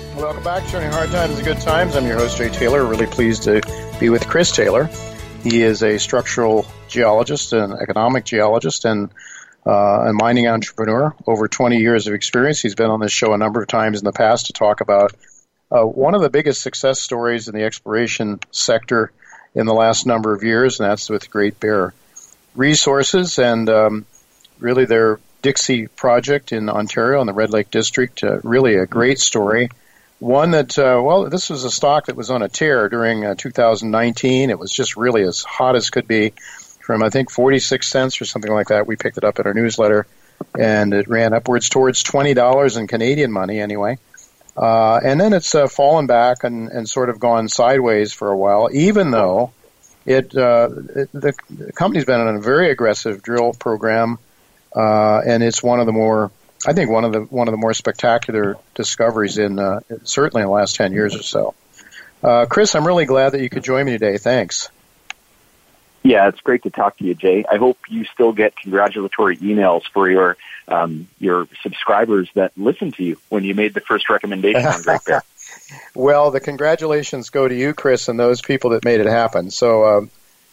Welcome back to Turning Hard Times to Good Times. I'm your host, Jay Taylor. Really pleased to be with Chris Taylor. He is a structural geologist and economic geologist and a mining entrepreneur. Over 20 years of experience. He's been on this show a number of times in the past to talk about one of the biggest success stories in the exploration sector in the last number of years, and that's with Great Bear Resources and really their Dixie project in Ontario in the Red Lake District. Really a great story. One that, this was a stock that was on a tear during 2019. It was just really as hot as could be from, I think, 46 cents or something like that. We picked it up in our newsletter, and it ran upwards towards $20 in Canadian money anyway. And then it's fallen back and sort of gone sideways for a while, even though the company's been on a very aggressive drill program, and it's one of the more, I think, one of the more spectacular discoveries in certainly in the last 10 years or so. Chris, I'm really glad that you could join me today. Thanks. Yeah, it's great to talk to you, Jay. I hope you still get congratulatory emails for your subscribers that listened to you when you made the first recommendation on Great Bear. Well, the congratulations go to you, Chris, and those people that made it happen. So,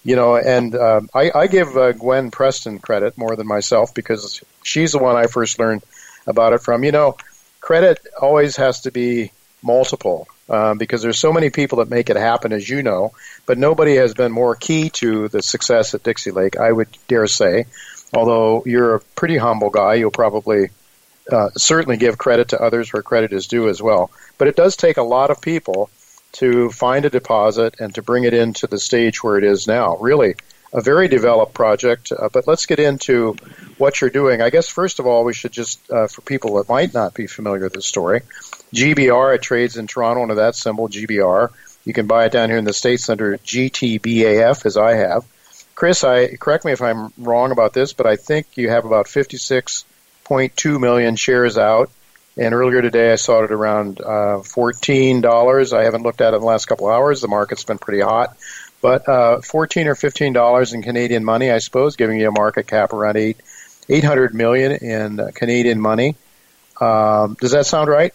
I give Gwen Preston credit more than myself because she's the one I first learned about it from. Credit always has to be multiple because there's so many people that make it happen, as you know, but nobody has been more key to the success at Dixie Lake, I would dare say. Although you're a pretty humble guy, you'll probably certainly give credit to others where credit is due as well. But it does take a lot of people to find a deposit and to bring it into the stage where it is now. Really a very developed project, but let's get into what you're doing. I guess, first of all, we should just, for people that might not be familiar with this story, GBR, it trades in Toronto under that symbol, GBR. You can buy it down here in the States under GTBAF, as I have. Chris, correct me if I'm wrong about this, but I think you have about 56.2 million shares out. And earlier today, I saw it at around $14. I haven't looked at it in the last couple of hours. The market's been pretty hot. But $14 or $15 in Canadian money, I suppose, giving you a market cap around $800 million in Canadian money. Does that sound right?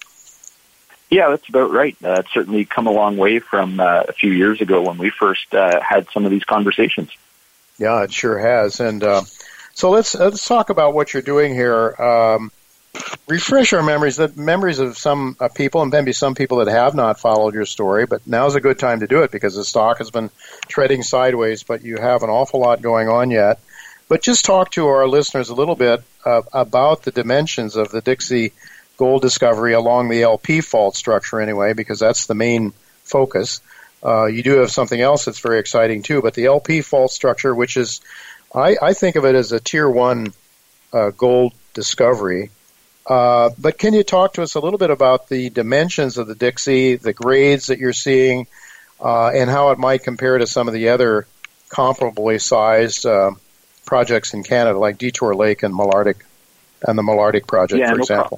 Yeah, that's about right. It's certainly come a long way from a few years ago when we first had some of these conversations. Yeah, it sure has. And so let's talk about what you're doing here. Refresh our memories, the memories of some people, and maybe some people that have not followed your story, but now's a good time to do it because the stock has been treading sideways, but you have an awful lot going on yet. But just talk to our listeners a little bit about the dimensions of the Dixie gold discovery along the LP fault structure anyway, because that's the main focus. You do have something else that's very exciting too, but the LP fault structure, which is, I think of it as a tier one gold discovery. But can you talk to us a little bit about the dimensions of the Dixie, the grades that you're seeing, and how it might compare to some of the other comparably sized projects in Canada, like Detour Lake and Malartic, and the Malartic project, for example?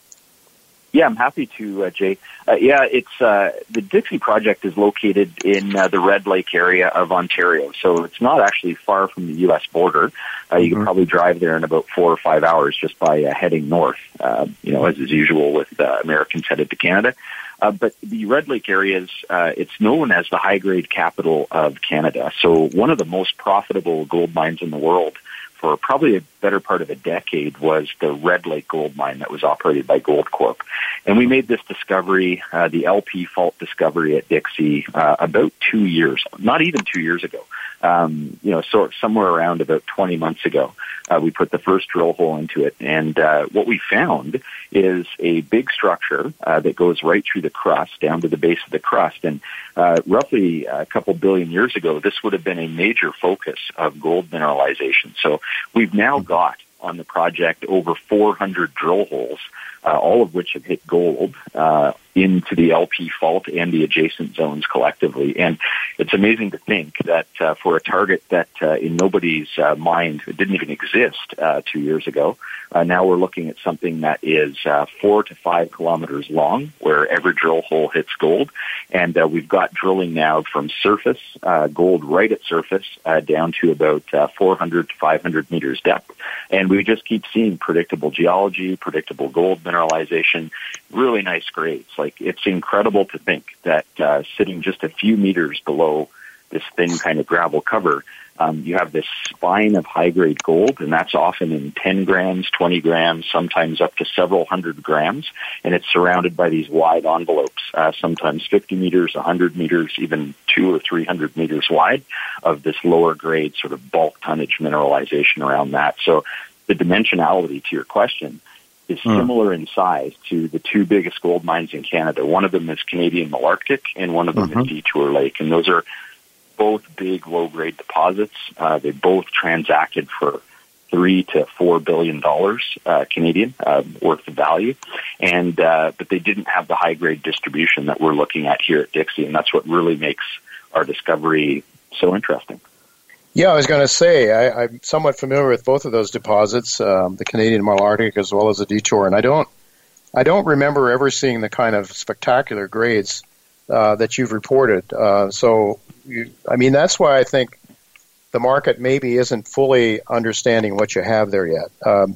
Yeah, I'm happy to, Jay. It's the Dixie project is located in the Red Lake area of Ontario, so it's not actually far from the U.S. border. You can probably drive there in about 4 or 5 hours just by heading north, as is usual with Americans headed to Canada. But the Red Lake area is, it's known as the high-grade capital of Canada. So one of the most profitable gold mines in the world for probably a better part of a decade was the Red Lake gold mine that was operated by Goldcorp. And we made this discovery, the LP fault discovery at Dixie, about 2 years, not even 2 years ago. So somewhere around about 20 months ago, we put the first drill hole into it. And what we found is a big structure that goes right through the crust, down to the base of the crust. And roughly a couple billion years ago, this would have been a major focus of gold mineralization. So we've now got on the project over 400 drill holes, all of which have hit gold into the LP fault and the adjacent zones collectively. And it's amazing to think that for a target that in nobody's mind didn't even exist 2 years ago, now we're looking at something that is 4 to 5 kilometers long, where every drill hole hits gold. And we've got drilling now from surface, gold right at surface, down to about 400 to 500 meters depth. And we just keep seeing predictable geology, predictable gold mineralization, really nice grades. Like, it's incredible to think that sitting just a few meters below this thin kind of gravel cover, you have this spine of high-grade gold, and that's often in 10 grams, 20 grams, sometimes up to several hundred grams, and it's surrounded by these wide envelopes, sometimes 50 meters, 100 meters, even 200 or 300 meters wide, of this lower-grade sort of bulk tonnage mineralization around that. So the dimensionality to your question is similar in size to the two biggest gold mines in Canada. One of them is Canadian Malartic, and one of them is Detour Lake, and those are both big low-grade deposits. They both transacted for $3 to $4 billion Canadian worth of value, and but they didn't have the high-grade distribution that we're looking at here at Dixie, and that's what really makes our discovery so interesting. Yeah, I was going to say, I'm somewhat familiar with both of those deposits, the Canadian Malartic as well as the Detour, and I don't remember ever seeing the kind of spectacular grades that you've reported. That's why I think the market maybe isn't fully understanding what you have there yet.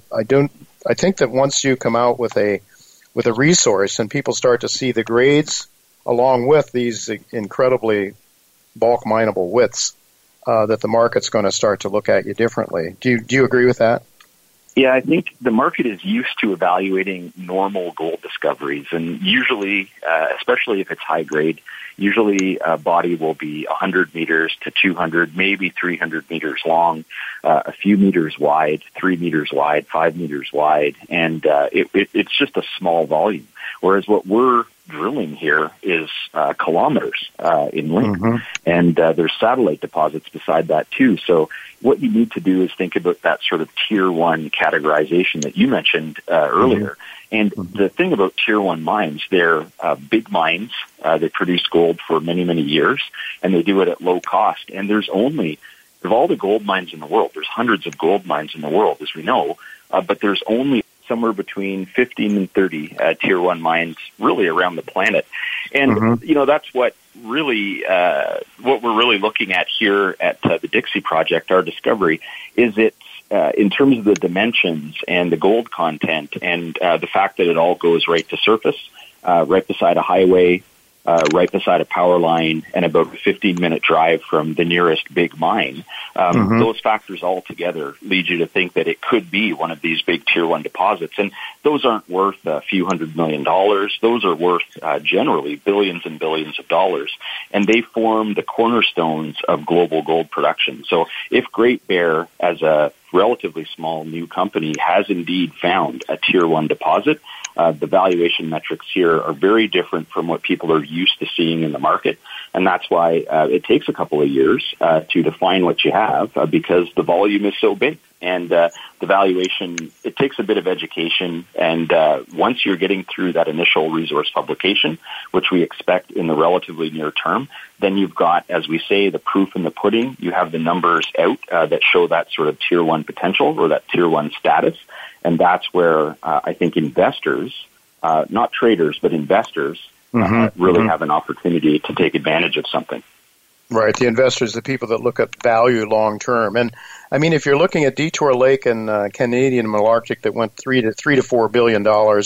I think that once you come out with a resource and people start to see the grades along with these incredibly bulk mineable widths, that the market's going to start to look at you differently. Do you agree with that? Yeah, I think the market is used to evaluating normal gold discoveries, and usually, especially if it's high grade, usually a body will be 100 meters to 200, maybe 300 meters long, a few meters wide, 3 meters wide, 5 meters wide, and it's just a small volume. Whereas what we're drilling here is kilometers in length, and there's satellite deposits beside that too. So what you need to do is think about that sort of tier one categorization that you mentioned earlier. And the thing about tier one mines, they're big mines. They produce gold for many, many years, and they do it at low cost. And there's only, of all the gold mines in the world, there's hundreds of gold mines in the world, as we know, but there's only somewhere between 15 and 30 tier one mines really around the planet. And, that's what really, what we're really looking at here at the Dixie Project, our discovery, is it's in terms of the dimensions and the gold content and the fact that it all goes right to surface, right beside a highway, right beside a power line, and about a 15-minute drive from the nearest big mine. Those factors all together lead you to think that it could be one of these big tier one deposits. And those aren't worth a few $100 million. Those are worth generally billions and billions of dollars. And they form the cornerstones of global gold production. So if Great Bear, as a relatively small new company, has indeed found a tier one deposit, the valuation metrics here are very different from what people are used to seeing in the market. And that's why it takes a couple of years to define what you have, because the volume is so big. And the valuation, it takes a bit of education. And once you're getting through that initial resource publication, which we expect in the relatively near term, then you've got, as we say, the proof in the pudding. You have the numbers out that show that sort of tier one potential or that tier one status. And that's where I think investors, not traders, but investors, really have an opportunity to take advantage of something. Right. The investors, the people that look at value long term. And I mean, if you're looking at Detour Lake and Canadian Malartic that went $3 to $4 billion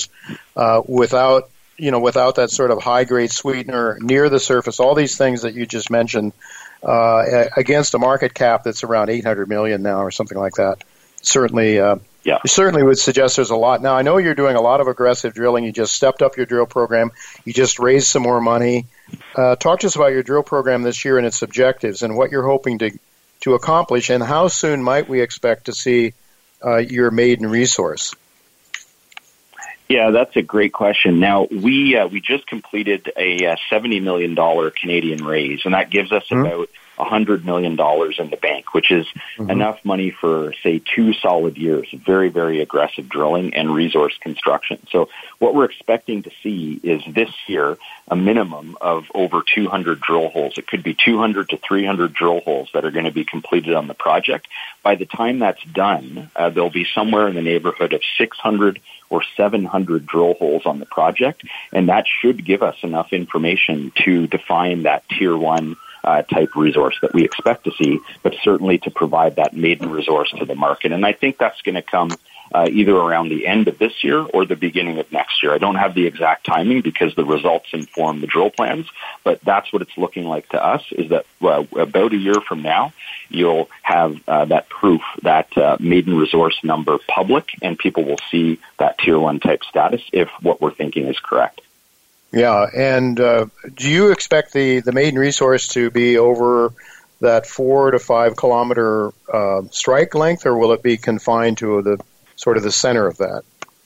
without that sort of high grade sweetener near the surface, all these things that you just mentioned, against a market cap that's around 800 million now or something like that, certainly would suggest there's a lot. Now, I know you're doing a lot of aggressive drilling. You just stepped up your drill program. You just raised some more money. Talk to us about your drill program this year and its objectives and what you're hoping to accomplish, and how soon might we expect to see your maiden resource? Yeah, that's a great question. Now, we just completed a $70 million Canadian raise, and that gives us about $100 million in the bank, which is enough money for, say, 2 solid years, very, very aggressive drilling and resource construction. So what we're expecting to see is this year a minimum of over 200 drill holes. It could be 200 to 300 drill holes that are going to be completed on the project. By the time that's done, there'll be somewhere in the neighborhood of 600 or 700 drill holes on the project, and that should give us enough information to define that tier one type resource that we expect to see, but certainly to provide that maiden resource to the market. And I think that's going to come either around the end of this year or the beginning of next year. I don't have the exact timing because the results inform the drill plans, but that's what it's looking like to us, is that about a year from now, you'll have that proof, that maiden resource number public, and people will see that Tier 1 type status if what we're thinking is correct. Yeah, and do you expect the maiden resource to be over that 4 to 5 kilometer strike length, or will it be confined to the sort of the center of that?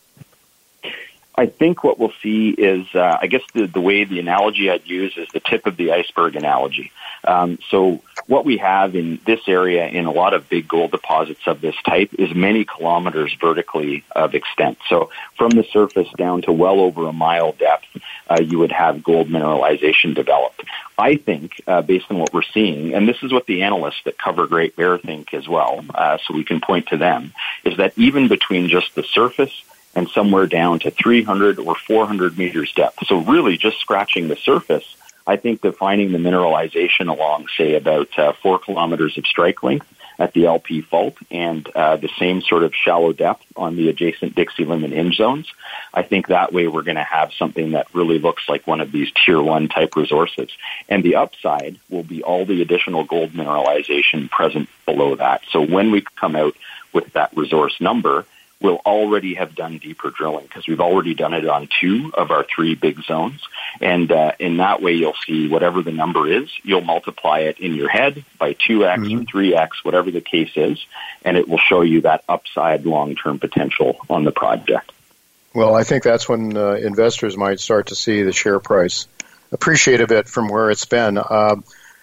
I think what we'll see is, I guess the way the analogy I'd use is the tip of the iceberg analogy. So what we have in this area in a lot of big gold deposits of this type is many kilometers vertically of extent. So from the surface down to well over a mile depth, you would have gold mineralization developed. I think, based on what we're seeing, and this is what the analysts that cover Great Bear think as well, so we can point to them, is that even between just the surface and somewhere down to 300 or 400 meters depth, so really just scratching the surface, I think defining the mineralization along, say, about 4 kilometers of strike length at the LP fault and the same sort of shallow depth on the adjacent Dixie Limb and Inge zones, I think that way we're going to have something that really looks like one of these Tier 1 type resources. And the upside will be all the additional gold mineralization present below that. So when we come out with that resource number, we'll already have done deeper drilling because we've already done it on 2 of our 3 big zones. And in that way, you'll see whatever the number is, you'll multiply it in your head by 2x or 3x, whatever the case is, and it will show you that upside long-term potential on the project. Well, I think that's when investors might start to see the share price appreciate a bit from where it's been. I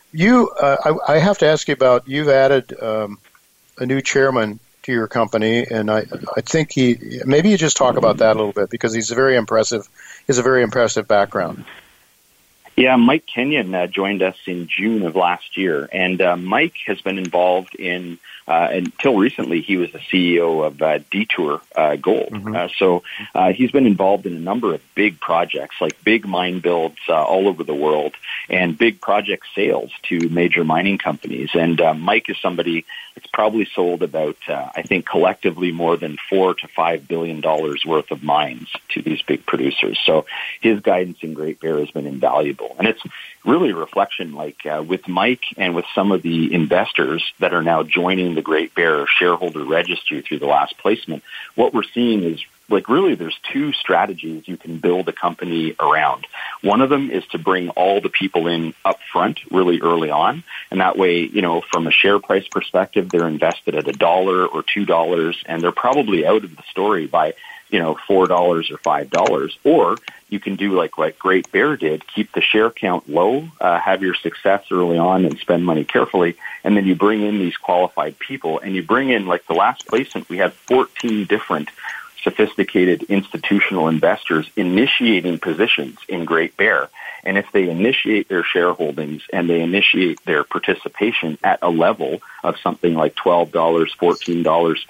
have to ask you about, you've added a new chairman to your company, and I think maybe you just talk about that a little bit, because he's a very impressive background. Yeah, Mike Kenyon joined us in June of last year, and Mike has been involved in, until recently, he was the CEO of Detour Gold. So he's been involved in a number of big projects, like big mine builds all over the world, and big project sales to major mining companies. And Mike is somebody that's probably sold about, I think, collectively more than $4 to $5 billion worth of mines to these big producers. So his guidance in Great Bear has been invaluable. And it's really a reflection, like with Mike and with some of the investors that are now joining the Great Bear shareholder registry through the last placement, what we're seeing is, like, really there's 2 strategies you can build a company around. One of them is to bring all the people in up front really early on, and that way, you know, from a share price perspective, they're invested at $1 or $2, and they're probably out of the story by, you know, $4 or $5. Or you can do like what Great Bear did, keep the share count low, have your success early on and spend money carefully, and then you bring in these qualified people, and you bring in, like the last placement, we had 14 different sophisticated institutional investors initiating positions in Great Bear. And if they initiate their shareholdings and they initiate their participation at a level of something like $12, $14,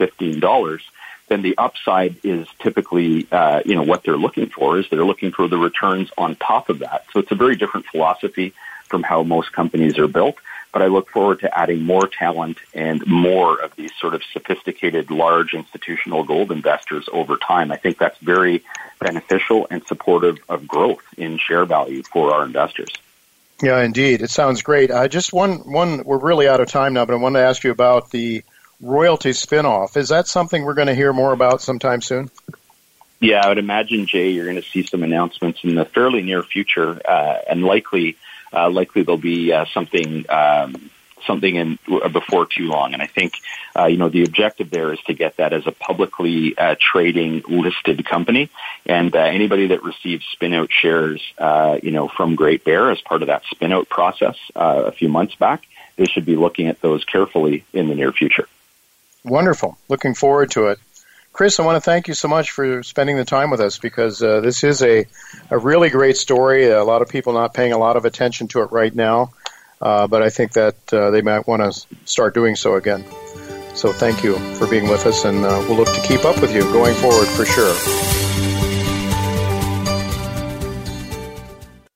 $15, then the upside is typically, what they're looking for is they're looking for the returns on top of that. So it's a very different philosophy from how most companies are built. But I look forward to adding more talent and more of these sort of sophisticated, large institutional gold investors over time. I think that's very beneficial and supportive of growth in share value for our investors. Yeah, indeed. It sounds great. Just one, we're really out of time now, but I wanted to ask you about the royalty spinoff. Is that something we're going to hear more about sometime soon? Yeah, I would imagine, Jay, you're going to see some announcements in the fairly near future, and likely there'll be something in before too long. And I think the objective there is to get that as a publicly trading listed company, and anybody that receives spin-out shares from Great Bear as part of that spin-out process a few months back, they should be looking at those carefully in the near future. Wonderful. Looking forward to it. Chris, I want to thank you so much for spending the time with us, because this is a really great story. A lot of people not paying a lot of attention to it right now, but I think that they might want to start doing so again. So thank you for being with us, and we'll look to keep up with you going forward for sure.